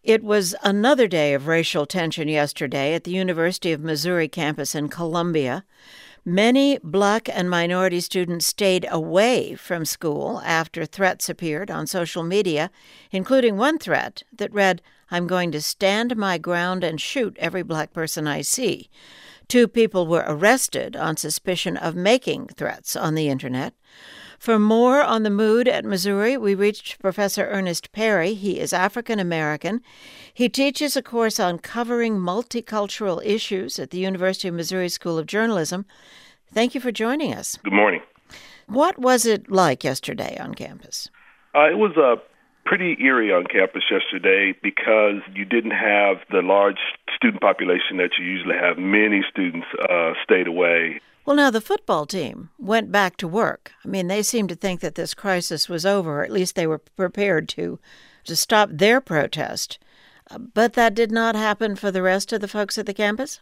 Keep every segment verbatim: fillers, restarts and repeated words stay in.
It was another day of racial tension yesterday at the University of Missouri campus in Columbia. Many Black and minority students stayed away from school after threats appeared on social media, including one threat that read, "I'm going to stand my ground and shoot every Black person I see." Two people were arrested on suspicion of making threats on the internet. For more on the mood at Missouri, we reached Professor Ernest Perry. He is African American. He teaches a course on covering multicultural issues at the University of Missouri School of Journalism. Thank you for joining us. Good morning. What was it like yesterday on campus? Uh, it was uh, pretty eerie on campus yesterday because you didn't have the large student population that you usually have. Many students uh, stayed away. Well, now the football team went back to work. I mean, they seemed to think that this crisis was over, or at least they were prepared to, to stop their protest. Uh, but that did not happen for the rest of the folks at the campus?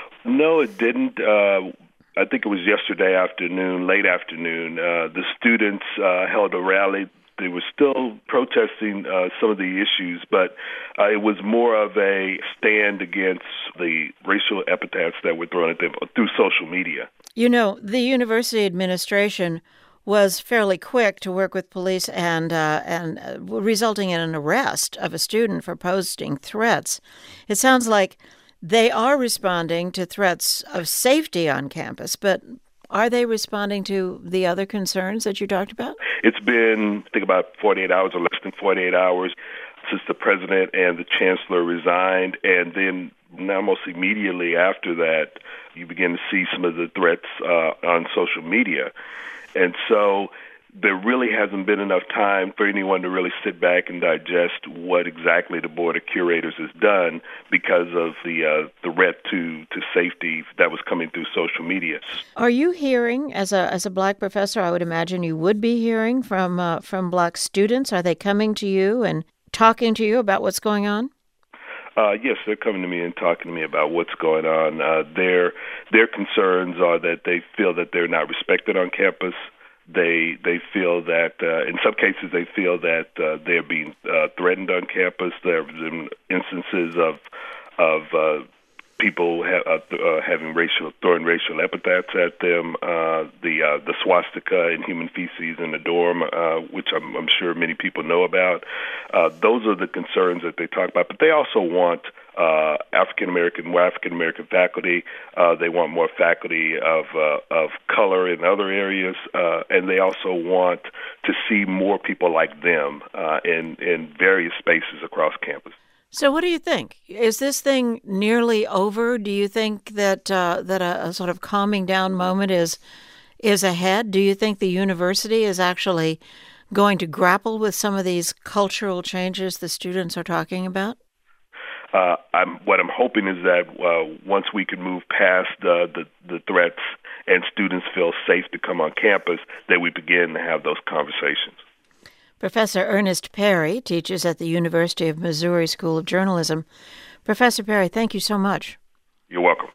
No, it didn't. Uh, I think it was yesterday afternoon, late afternoon. Uh, the students uh, held a rally. They were still protesting uh, some of the issues, but uh, it was more of a stand against the racial epithets that were thrown at them through social media. You know, the university administration was fairly quick to work with police and uh, and uh, resulting in an arrest of a student for posting threats. It sounds like they are responding to threats of safety on campus, but are they responding to the other concerns that you talked about? It's been, I think, about forty-eight hours or less than forty-eight hours since the president and the chancellor resigned, and then almost immediately after that, you begin to see some of the threats uh, on social media. And so there really hasn't been enough time for anyone to really sit back and digest what exactly the Board of Curators has done because of the uh, threat to, to safety that was coming through social media. Are you hearing, as a as a Black professor, I would imagine you would be hearing from uh, from Black students? Are they coming to you and talking to you about what's going on? Uh, yes, they're coming to me and talking to me about what's going on. Uh, their their concerns are that they feel that they're not respected on campus. They they feel that uh, in some cases they feel that uh, they're being uh, threatened on campus. There have been instances of of uh, people ha- uh, th- uh, having racial throwing racial epithets at them. Uh, the uh, the swastika and human feces in the dorm, uh, which I'm, I'm sure many people know about. Uh, those are the concerns that they talk about. But they also want Uh, African American, more African American faculty. Uh, they want more faculty of uh, of color in other areas, uh, and they also want to see more people like them uh, in in various spaces across campus. So, what do you think? Is this thing nearly over? Do you think that uh, that a, a sort of calming down moment is is ahead? Do you think the university is actually going to grapple with some of these cultural changes the students are talking about? Uh, I'm, what I'm hoping is that uh, once we can move past uh, the, the threats and students feel safe to come on campus, that we begin to have those conversations. Professor Ernest Perry teaches at the University of Missouri School of Journalism. Professor Perry, thank you so much. You're welcome.